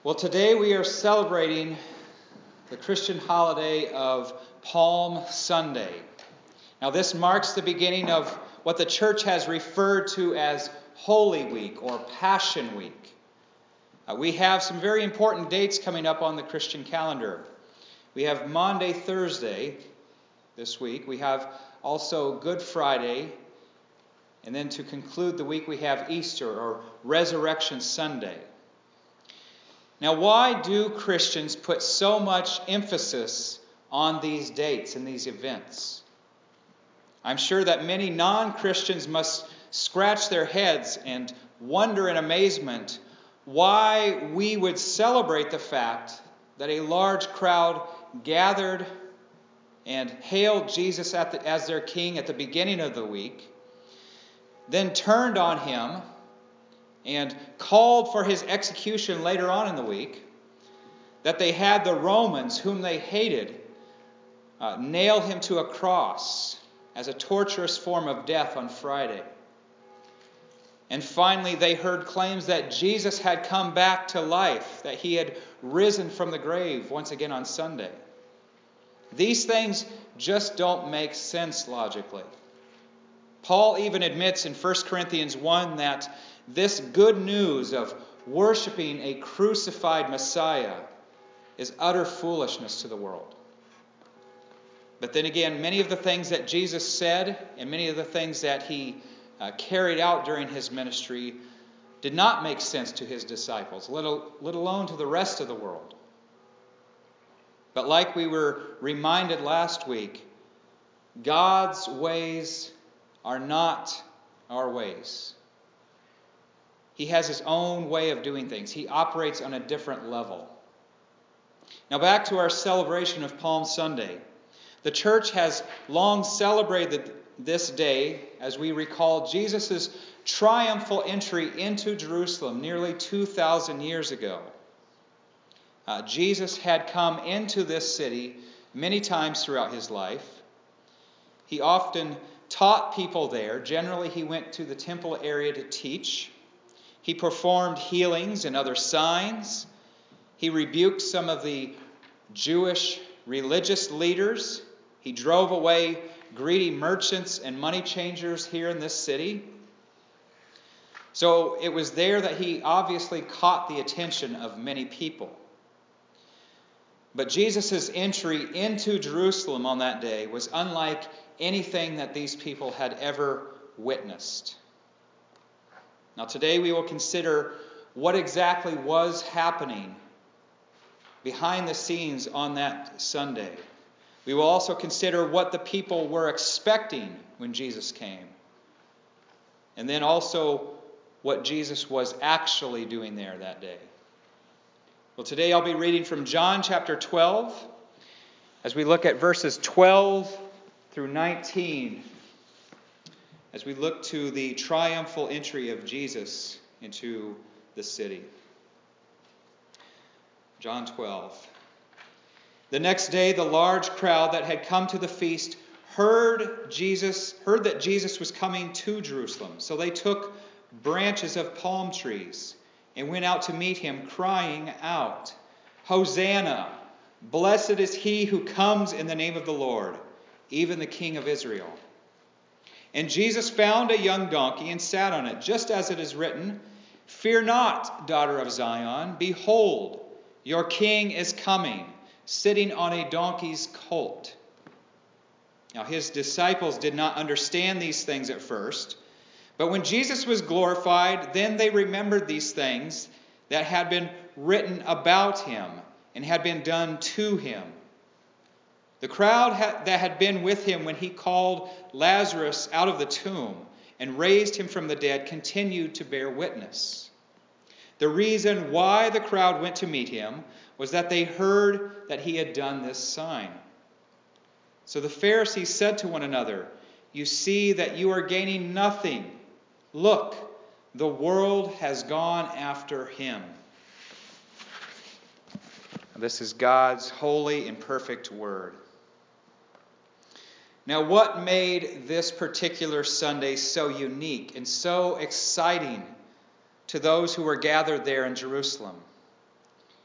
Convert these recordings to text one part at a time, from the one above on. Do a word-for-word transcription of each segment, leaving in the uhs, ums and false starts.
Well, today we are celebrating the Christian holiday of Palm Sunday. Now, this marks the beginning of what the church has referred to as Holy Week or Passion Week. Uh, we have some very important dates coming up on the Christian calendar. We have Maundy, Thursday this week. We have also Good Friday. And then to conclude the week, we have Easter or Resurrection Sunday. Now, why do Christians put so much emphasis on these dates and these events? I'm sure that many non-Christians must scratch their heads and wonder in amazement why we would celebrate the fact that a large crowd gathered and hailed Jesus at the, as their king at the beginning of the week, then turned on him and called for his execution later on in the week, that they had the Romans, whom they hated, uh, nail him to a cross as a torturous form of death on Friday. And finally, they heard claims that Jesus had come back to life, that he had risen from the grave once again on Sunday. These things just don't make sense logically. Paul even admits in First Corinthians one that this good news of worshiping a crucified Messiah is utter foolishness to the world. But then again, many of the things that Jesus said and many of the things that he uh, carried out during his ministry did not make sense to his disciples, let, let alone to the rest of the world. But like we were reminded last week, God's ways are not our ways. He has his own way of doing things. He operates on a different level. Now back to our celebration of Palm Sunday. The church has long celebrated this day as we recall Jesus' triumphal entry into Jerusalem nearly two thousand years ago. Uh, Jesus had come into this city many times throughout his life. He often taught people there. Generally, he went to the temple area to teach. He performed healings and other signs. He rebuked some of the Jewish religious leaders. He drove away greedy merchants and money changers here in this city. So it was there that he obviously caught the attention of many people. But Jesus' entry into Jerusalem on that day was unlike anything that these people had ever witnessed. Now today we will consider what exactly was happening behind the scenes on that Sunday. We will also consider what the people were expecting when Jesus came. And then also what Jesus was actually doing there that day. Well, today I'll be reading from John chapter twelve as we look at verses twelve through nineteen, as we look to the triumphal entry of Jesus into the city. John twelve. The next day, the large crowd that had come to the feast heard Jesus, heard that Jesus was coming to Jerusalem. So they took branches of palm trees and went out to meet him, crying out, "Hosanna! Blessed is he who comes in the name of the Lord, even the King of Israel." And Jesus found a young donkey and sat on it, just as it is written, "Fear not, daughter of Zion. Behold, your king is coming, sitting on a donkey's colt." Now his disciples did not understand these things at first, but when Jesus was glorified, then they remembered these things that had been written about him and had been done to him. The crowd that had been with him when he called Lazarus out of the tomb and raised him from the dead continued to bear witness. The reason why the crowd went to meet him was that they heard that he had done this sign. So the Pharisees said to one another, "You see that you are gaining nothing. Look, the world has gone after him." This is God's holy and perfect word. Now, what made this particular Sunday so unique and so exciting to those who were gathered there in Jerusalem?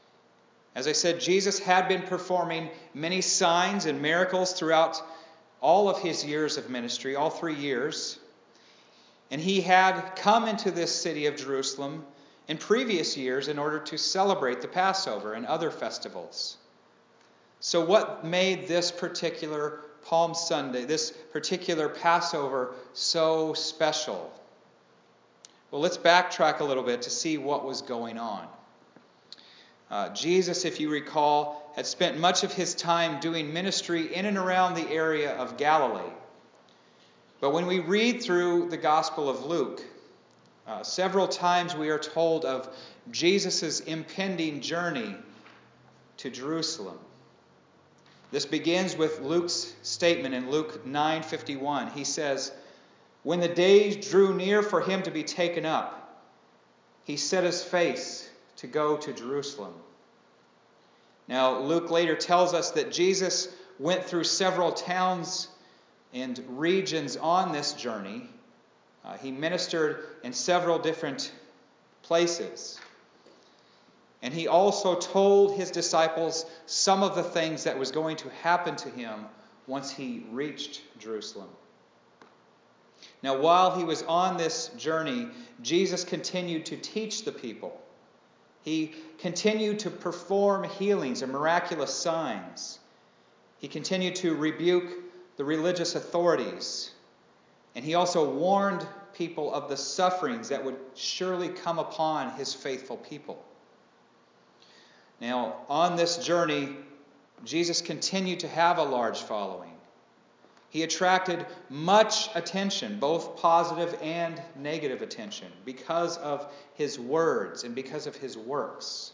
As I said, Jesus had been performing many signs and miracles throughout all of his years of ministry, all three years. And he had come into this city of Jerusalem in previous years in order to celebrate the Passover and other festivals. So what made this particular Palm Sunday, this particular Passover, so special? Well, let's backtrack a little bit to see what was going on. Uh, Jesus, if you recall, had spent much of his time doing ministry in and around the area of Galilee. But when we read through the Gospel of Luke, uh, several times we are told of Jesus' impending journey to Jerusalem. This begins with Luke's statement in Luke nine fifty-one. He says, "When the days drew near for him to be taken up, he set his face to go to Jerusalem." Now, Luke later tells us that Jesus went through several towns and regions on this journey. Uh, he ministered in several different places. And he also told his disciples some of the things that was going to happen to him once he reached Jerusalem. Now, while he was on this journey, Jesus continued to teach the people. He continued to perform healings and miraculous signs. He continued to rebuke the religious authorities. And he also warned people of the sufferings that would surely come upon his faithful people. Now, on this journey, Jesus continued to have a large following. He attracted much attention, both positive and negative attention, because of his words and because of his works.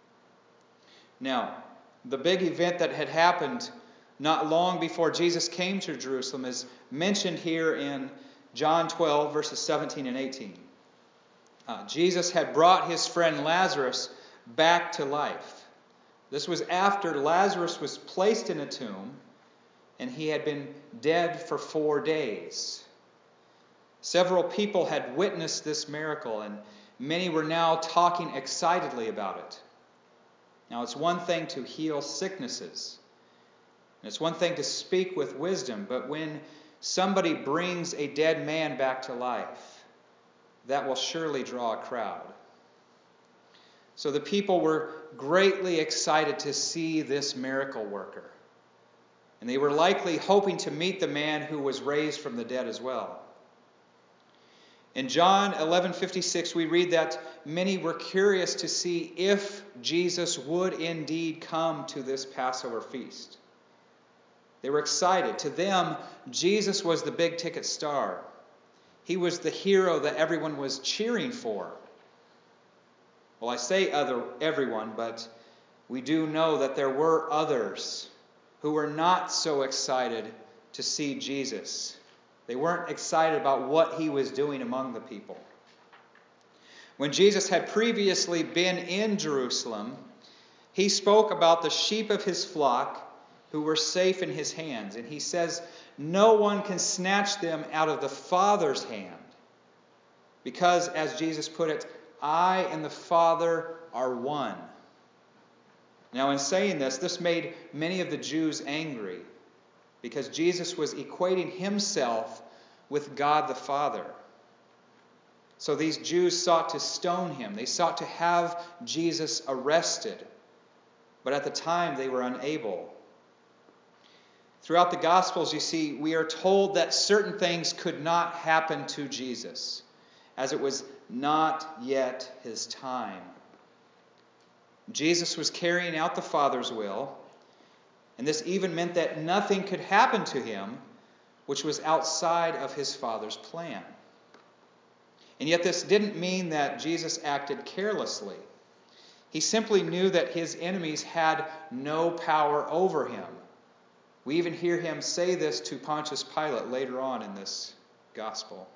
Now, the big event that had happened not long before Jesus came to Jerusalem is mentioned here in John twelve, verses seventeen and eighteen. Uh, Jesus had brought his friend Lazarus back to life. This was after Lazarus was placed in a tomb and he had been dead for four days. Several people had witnessed this miracle, and many were now talking excitedly about it. Now, it's one thing to heal sicknesses, and it's one thing to speak with wisdom, but when somebody brings a dead man back to life, that will surely draw a crowd. So the people were greatly excited to see this miracle worker. And they were likely hoping to meet the man who was raised from the dead as well. In John eleven fifty-six, we read that many were curious to see if Jesus would indeed come to this Passover feast. They were excited. To them, Jesus was the big ticket star. He was the hero that everyone was cheering for. Well, I say other everyone, but we do know that there were others who were not so excited to see Jesus. They weren't excited about what he was doing among the people. When Jesus had previously been in Jerusalem, he spoke about the sheep of his flock who were safe in his hands. And he says, no one can snatch them out of the Father's hand. Because, as Jesus put it, I and the Father are one. Now, in saying this, this made many of the Jews angry, because Jesus was equating himself with God the Father. So these Jews sought to stone him. They sought to have Jesus arrested. But at the time, they were unable. Throughout the Gospels, you see, we are told that certain things could not happen to Jesus, as it was not yet his time. Jesus was carrying out the Father's will, and this even meant that nothing could happen to him which was outside of his Father's plan. And yet this didn't mean that Jesus acted carelessly. He simply knew that his enemies had no power over him. We even hear him say this to Pontius Pilate later on in this gospel.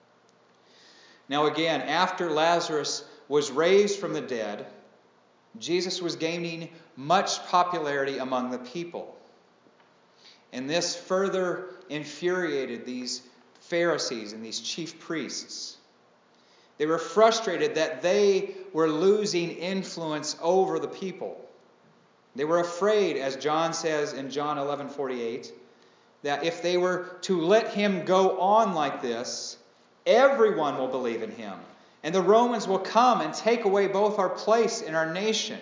Now again, after Lazarus was raised from the dead, Jesus was gaining much popularity among the people. And this further infuriated these Pharisees and these chief priests. They were frustrated that they were losing influence over the people. They were afraid, as John says in John eleven forty-eight, that if they were to let him go on like this, everyone will believe in him, and the Romans will come and take away both our place and our nation.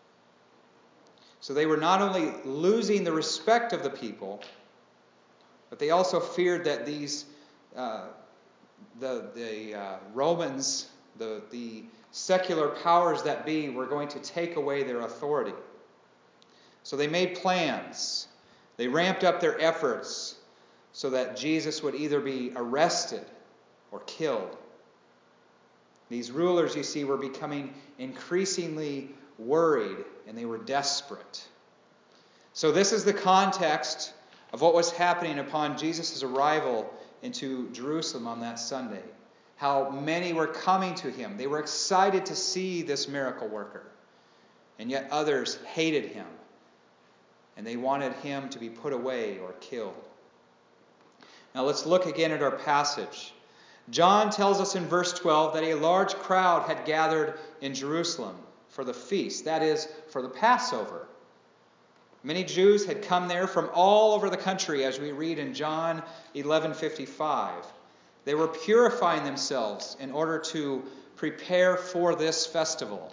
So they were not only losing the respect of the people, but they also feared that these uh, the the uh, Romans, the the secular powers that be, were going to take away their authority. So they made plans. They ramped up their efforts so that Jesus would either be arrested or killed. These rulers, you see, were becoming increasingly worried, and they were desperate. So this is the context of what was happening upon Jesus' arrival into Jerusalem on that Sunday. How many were coming to him. They were excited to see this miracle worker. And yet others hated him. And they wanted him to be put away or killed. Now let's look again at our passage. John tells us in verse twelve that a large crowd had gathered in Jerusalem for the feast, that is, for the Passover. Many Jews had come there from all over the country, as we read in John eleven fifty-five. They were purifying themselves in order to prepare for this festival.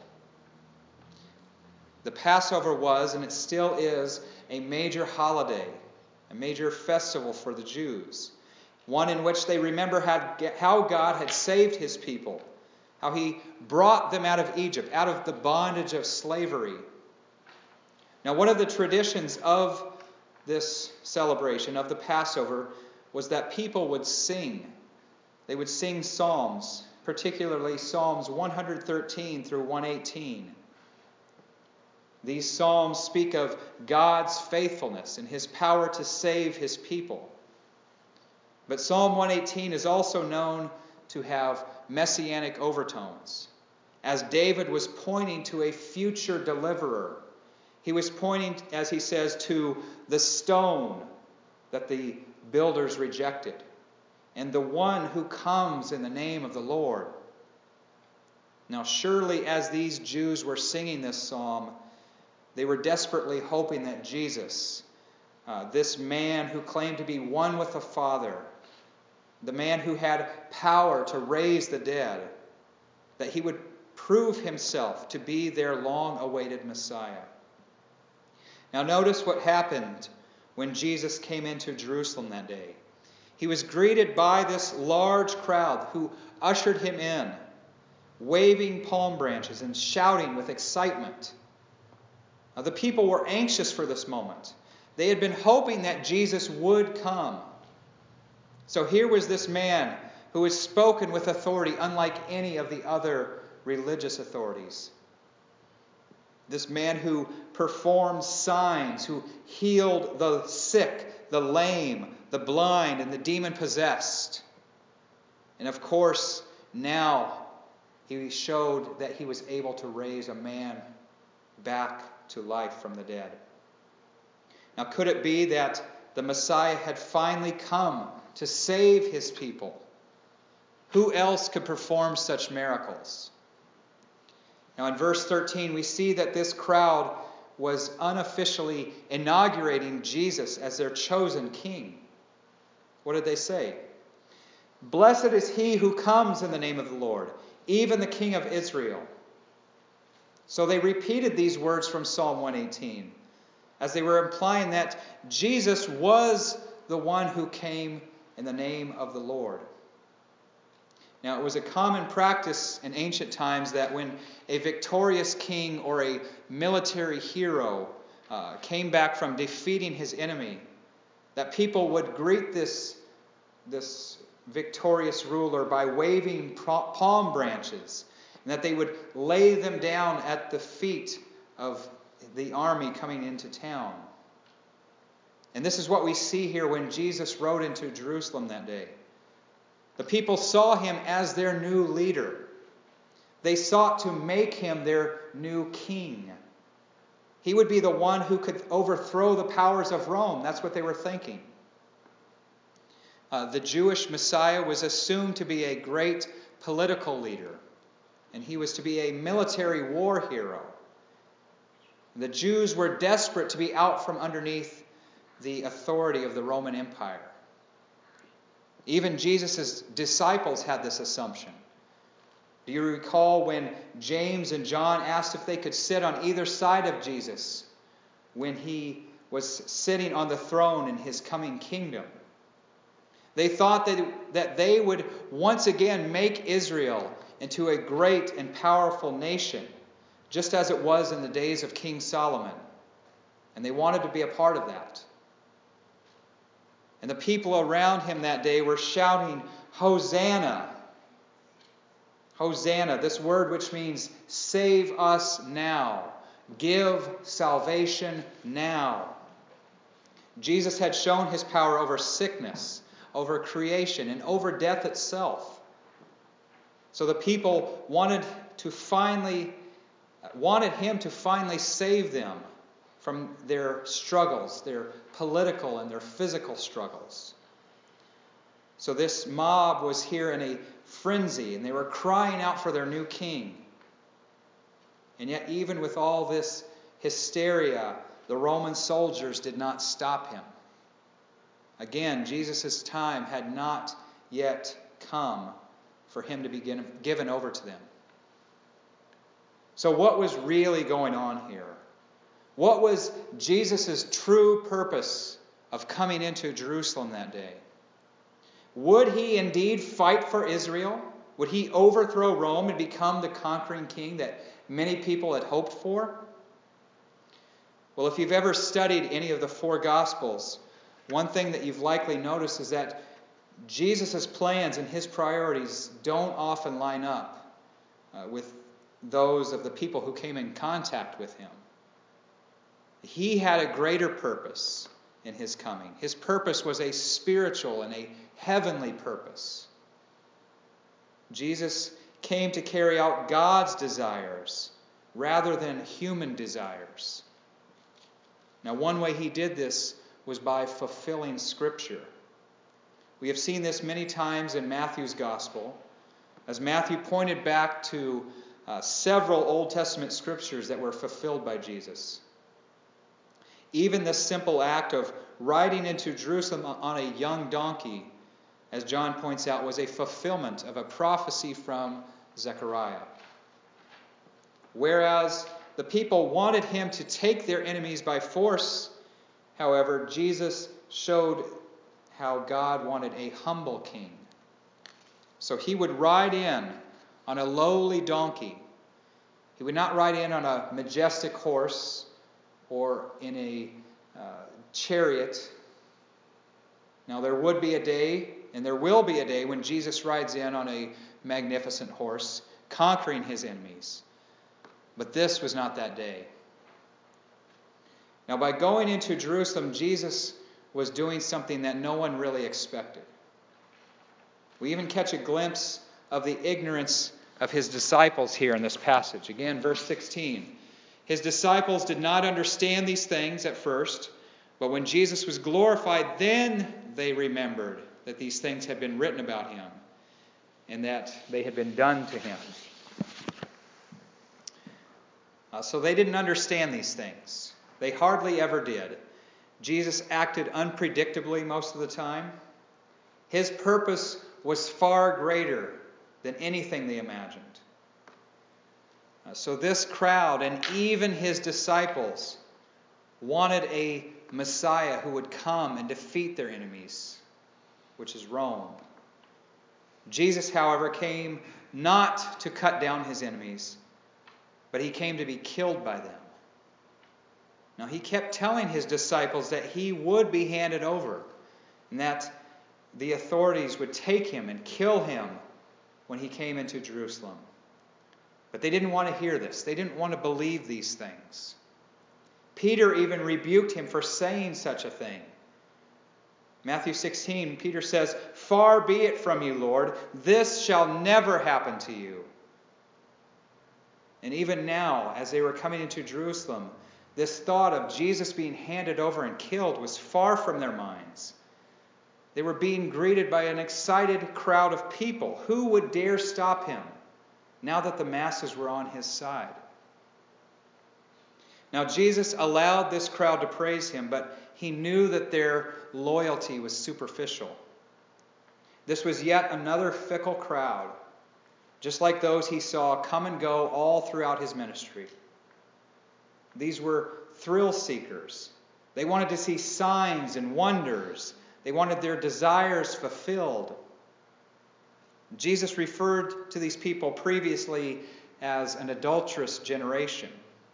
The Passover was, and it still is, a major holiday, a major festival for the Jews. One in which they remember how God had saved his people, how he brought them out of Egypt, out of the bondage of slavery. Now, one of the traditions of this celebration, of the Passover, was that people would sing. They would sing psalms, particularly Psalms one thirteen through one eighteen. These psalms speak of God's faithfulness and his power to save his people. But Psalm one eighteen is also known to have messianic overtones, as David was pointing to a future deliverer. He was pointing, as he says, to the stone that the builders rejected, and the one who comes in the name of the Lord. Now, surely as these Jews were singing this psalm, they were desperately hoping that Jesus, uh, this man who claimed to be one with the Father, the man who had power to raise the dead, that he would prove himself to be their long-awaited Messiah. Now notice what happened when Jesus came into Jerusalem that day. He was greeted by this large crowd who ushered him in, waving palm branches and shouting with excitement. Now, the people were anxious for this moment. They had been hoping that Jesus would come. So here was this man who had spoken with authority unlike any of the other religious authorities. This man who performed signs, who healed the sick, the lame, the blind, and the demon-possessed. And of course, now he showed that he was able to raise a man back to life from the dead. Now, could it be that the Messiah had finally come to save his people? Who else could perform such miracles? Now, in verse thirteen, we see that this crowd was unofficially inaugurating Jesus as their chosen king. What did they say? "Blessed is he who comes in the name of the Lord, even the King of Israel." So they repeated these words from Psalm one eighteen, as they were implying that Jesus was the one who came in the name of the Lord. Now, it was a common practice in ancient times that when a victorious king or a military hero uh, came back from defeating his enemy, that people would greet this, this victorious ruler by waving palm branches, and that they would lay them down at the feet of the army coming into town. And this is what we see here when Jesus rode into Jerusalem that day. The people saw him as their new leader. They sought to make him their new king. He would be the one who could overthrow the powers of Rome. That's what they were thinking. Uh, the Jewish Messiah was assumed to be a great political leader, and he was to be a military war hero. The Jews were desperate to be out from underneath the authority of the Roman Empire. Even Jesus' disciples had this assumption. Do you recall when James and John asked if they could sit on either side of Jesus when he was sitting on the throne in his coming kingdom? They thought that, that they would once again make Israel into a great and powerful nation, just as it was in the days of King Solomon. And they wanted to be a part of that. And the people around him that day were shouting, "Hosanna! Hosanna," this word which means save us now. Give salvation now. Jesus had shown his power over sickness, over creation, and over death itself. So the people wanted to finally wanted him to finally save them from their struggles, their political and their physical struggles. So this mob was here in a frenzy, and they were crying out for their new king. And yet, even with all this hysteria, the Roman soldiers did not stop him. Again, Jesus' time had not yet come for him to be given over to them. So what was really going on here? What was Jesus' true purpose of coming into Jerusalem that day? Would he indeed fight for Israel? Would he overthrow Rome and become the conquering king that many people had hoped for? Well, if you've ever studied any of the four Gospels, one thing that you've likely noticed is that Jesus' plans and his priorities don't often line up uh, with those of the people who came in contact with him. He had a greater purpose in his coming. His purpose was a spiritual and a heavenly purpose. Jesus came to carry out God's desires rather than human desires. Now, one way he did this was by fulfilling Scripture. We have seen this many times in Matthew's Gospel, as Matthew pointed back to uh, several Old Testament Scriptures that were fulfilled by Jesus. Even the simple act of riding into Jerusalem on a young donkey, as John points out, was a fulfillment of a prophecy from Zechariah. Whereas the people wanted him to take their enemies by force, however, Jesus showed how God wanted a humble king. So he would ride in on a lowly donkey. He would not ride in on a majestic horse or in a uh, chariot. Now there would be a day, and there will be a day, when Jesus rides in on a magnificent horse, conquering his enemies. But this was not that day. Now, by going into Jerusalem, Jesus was doing something that no one really expected. We even catch a glimpse of the ignorance of his disciples here in this passage. Again, verse sixteen. His disciples did not understand these things at first, but when Jesus was glorified, then they remembered that these things had been written about him and that they had been done to him. Uh, so they didn't understand these things. They hardly ever did. Jesus acted unpredictably most of the time. His purpose was far greater than anything they imagined. Uh, so this crowd and even his disciples wanted a Messiah who would come and defeat their enemies, which is Rome. Jesus, however, came not to cut down his enemies, but he came to be killed by them. Now, he kept telling his disciples that he would be handed over and that the authorities would take him and kill him when he came into Jerusalem. But they didn't want to hear this. They didn't want to believe these things. Peter even rebuked him for saying such a thing. Matthew sixteen, Peter says, "Far be it from you, Lord, this shall never happen to you." And even now, as they were coming into Jerusalem, this thought of Jesus being handed over and killed was far from their minds. They were being greeted by an excited crowd of people. Who would dare stop him now that the masses were on his side? Now, Jesus allowed this crowd to praise him, but he knew that their loyalty was superficial. This was yet another fickle crowd, just like those he saw come and go all throughout his ministry. These were thrill seekers. They wanted to see signs and wonders. They wanted their desires fulfilled. Jesus referred to these people previously as an adulterous generation.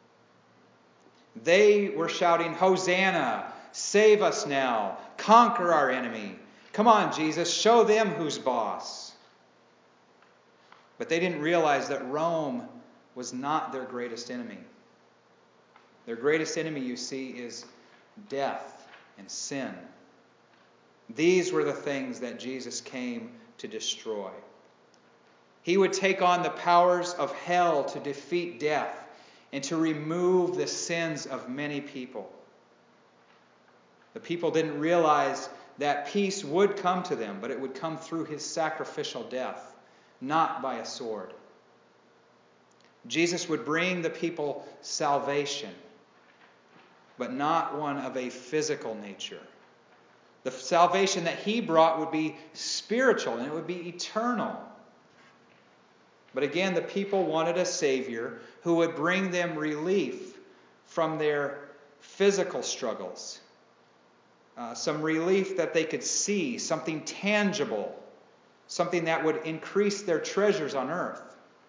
They were shouting, "Hosanna! Save us now! Conquer our enemy! Come on, Jesus, show them who's boss!" But they didn't realize that Rome was not their greatest enemy. Their greatest enemy, you see, is death and sin. These were the things that Jesus came to destroy. He would take on the powers of hell to defeat death and to remove the sins of many people. The people didn't realize that peace would come to them, but it would come through his sacrificial death, not by a sword. Jesus would bring the people salvation, but not one of a physical nature. The salvation that he brought would be spiritual, and it would be eternal. But again, the people wanted a Savior who would bring them relief from their physical struggles. Uh, some relief that they could see, something tangible, something that would increase their treasures on earth.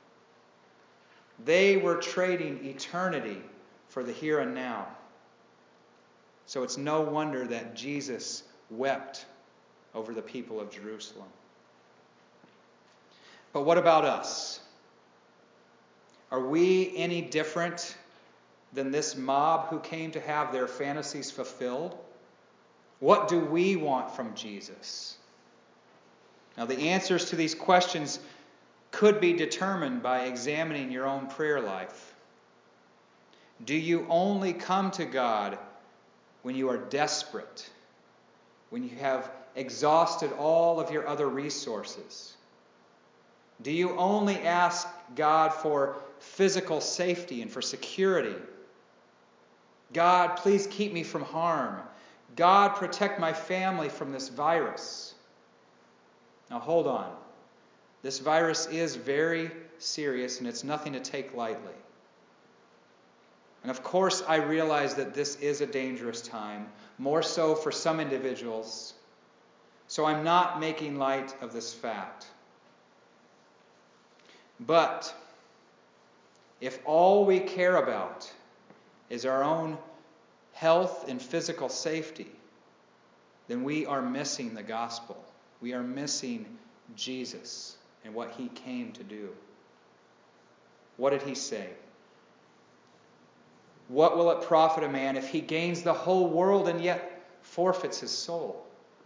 They were trading eternity for the here and now. So it's no wonder that Jesus wept over the people of Jerusalem. But what about us? Are we any different than this mob who came to have their fantasies fulfilled? What do we want from Jesus? Now, the answers to these questions could be determined by examining your own prayer life. Do you only come to God when you are desperate, when you have exhausted all of your other resources? Do you only ask God for physical safety and for security? God, please keep me from harm. God, protect my family from this virus. Now hold on. This virus is very serious and it's nothing to take lightly. And of course, I realize that this is a dangerous time, more so for some individuals. So I'm not making light of this fact. But if all we care about is our own health and physical safety, then we are missing the gospel. We are missing Jesus and what he came to do. What did he say? What will it profit a man if he gains the whole world and yet forfeits his soul?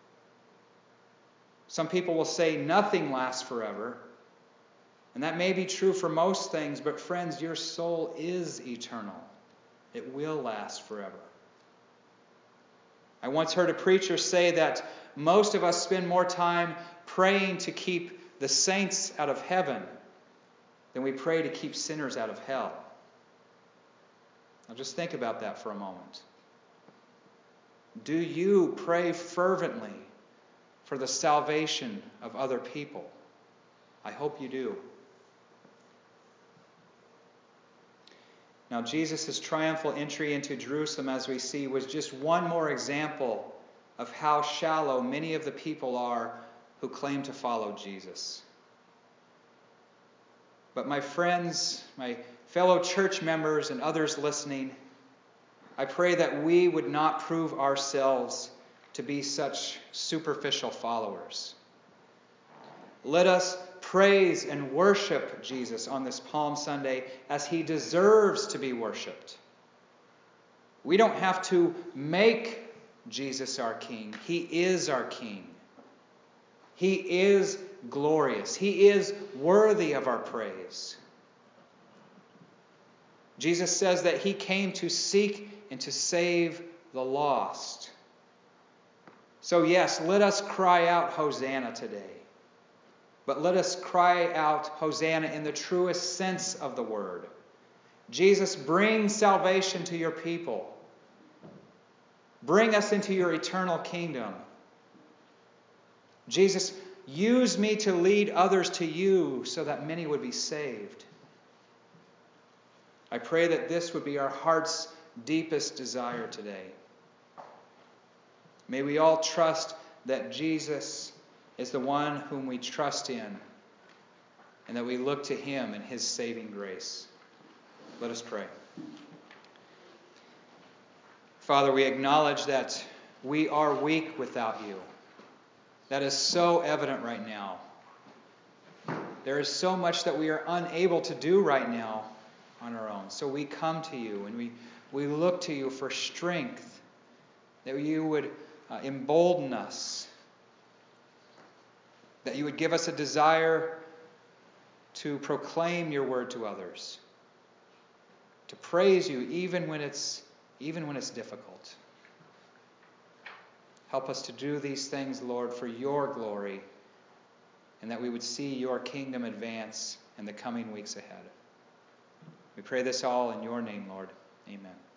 Some people will say nothing lasts forever. And that may be true for most things, but friends, your soul is eternal. It will last forever. I once heard a preacher say that most of us spend more time praying to keep the saints out of heaven than we pray to keep sinners out of hell. Now just think about that for a moment. Do you pray fervently for the salvation of other people? I hope you do. Now, Jesus' triumphal entry into Jerusalem, as we see, was just one more example of how shallow many of the people are who claim to follow Jesus. But my friends, my fellow church members and others listening, I pray that we would not prove ourselves to be such superficial followers. Let us praise and worship Jesus on this Palm Sunday as he deserves to be worshipped. We don't have to make Jesus our King. He is our King. He is glorious. He is worthy of our praise. Jesus says that he came to seek and to save the lost. So yes, let us cry out Hosanna today. But let us cry out Hosanna in the truest sense of the word. Jesus, bring salvation to your people. Bring us into your eternal kingdom. Jesus, use me to lead others to you so that many would be saved. I pray that this would be our heart's deepest desire today. May we all trust that Jesus is the one whom we trust in, and that we look to him in his saving grace. Let us pray. Father, we acknowledge that we are weak without you. That is so evident right now. There is so much that we are unable to do right now on our own. So we come to you and we, we look to you for strength, that you would uh, embolden us, that you would give us a desire to proclaim your word to others, to praise you even when it's even when it's difficult. Help us to do these things, Lord, for your glory, and that we would see your kingdom advance in the coming weeks ahead. We pray this all in your name, Lord. Amen.